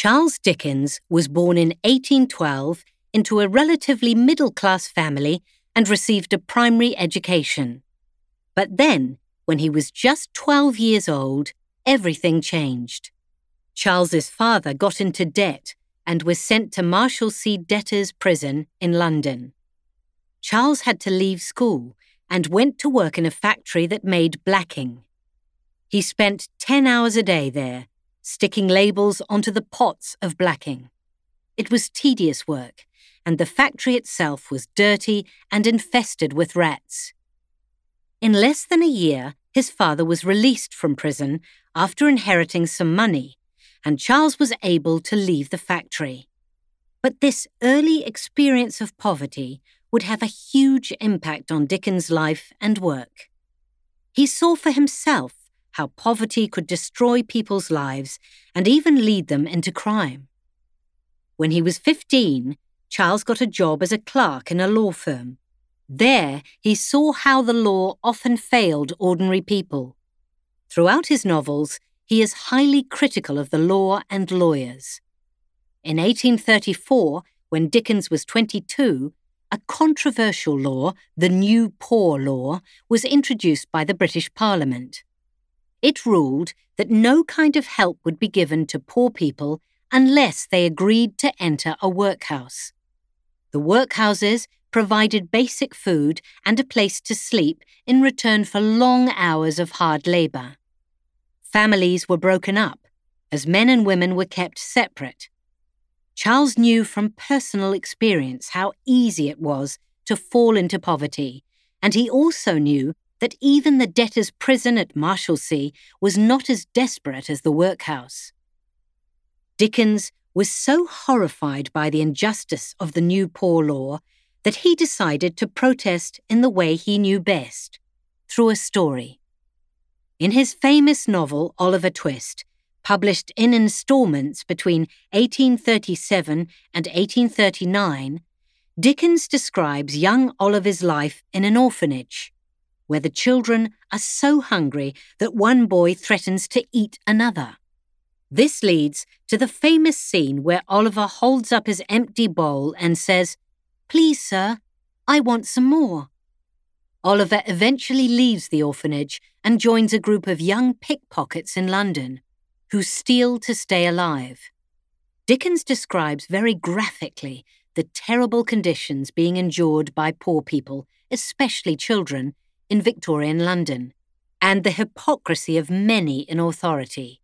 Charles Dickens was born in 1812 into a relatively middle-class family and received a primary education. But then, when he was just 12 years old, everything changed. Charles's father got into debt and was sent to Marshalsea Debtors' Prison in London. Charles had to leave school and went to work in a factory that made blacking. He spent 10 hours a day there, sticking labels onto the pots of blacking. It was tedious work, and the factory itself was dirty and infested with rats. In less than a year, his father was released from prison after inheriting some money, and Charles was able to leave the factory. But this early experience of poverty would have a huge impact on Dickens' life and work. He saw for himself how poverty could destroy people's lives and even lead them into crime. When he was 15, Charles got a job as a clerk in a law firm. There, he saw how the law often failed ordinary people. Throughout his novels, he is highly critical of the law and lawyers. In 1834, when Dickens was 22, a controversial law, the New Poor Law, was introduced by the British Parliament. It ruled that no kind of help would be given to poor people unless they agreed to enter a workhouse. The workhouses provided basic food and a place to sleep in return for long hours of hard labour. Families were broken up, as men and women were kept separate. Charles knew from personal experience how easy it was to fall into poverty, and he also knew that even the debtors' prison at Marshalsea was not as desperate as the workhouse. Dickens was so horrified by the injustice of the New Poor Law that he decided to protest in the way he knew best, through a story. In his famous novel Oliver Twist, published in installments between 1837 and 1839, Dickens describes young Oliver's life in an orphanage, where the children are so hungry that one boy threatens to eat another. This leads to the famous scene where Oliver holds up his empty bowl and says, "Please, sir, I want some more." Oliver eventually leaves the orphanage and joins a group of young pickpockets in London, who steal to stay alive. Dickens describes very graphically the terrible conditions being endured by poor people, especially children, in Victorian London, and the hypocrisy of many in authority.